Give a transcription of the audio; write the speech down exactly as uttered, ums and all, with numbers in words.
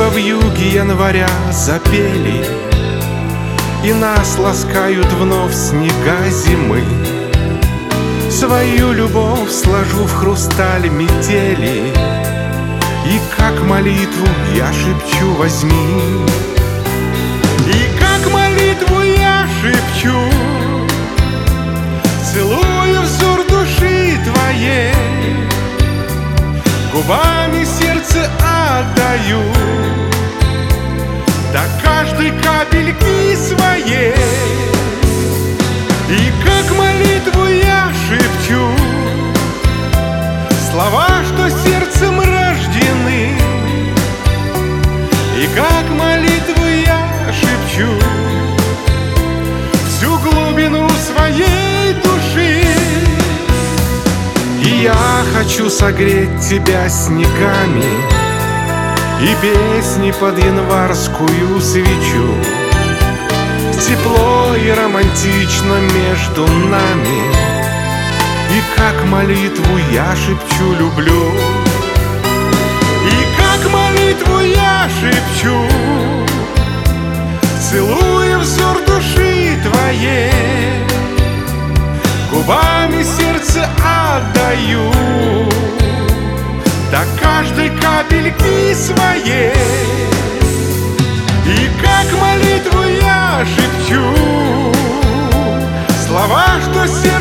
в вьюге января запели, и нас ласкают вновь снега зимы. Свою любовь сложу в хрусталь метели, и как молитву я шепчу: возьми. И как молитву я шепчу, целую взор души твоей, губами сердце отдаю до каждой капельки своей. И как молитву я шепчу слова, что сердцем рождены. И как молитву я шепчу всю глубину своей души. И я хочу согреть тебя снегами и песни под январскую свечу. Тепло и романтично между нами, и как молитву я шепчу: люблю. И как молитву я шепчу, целуя взор души твоей, губами сердце отдаю до каждой капельки своей. И как молитву я шепчу слова, что сердце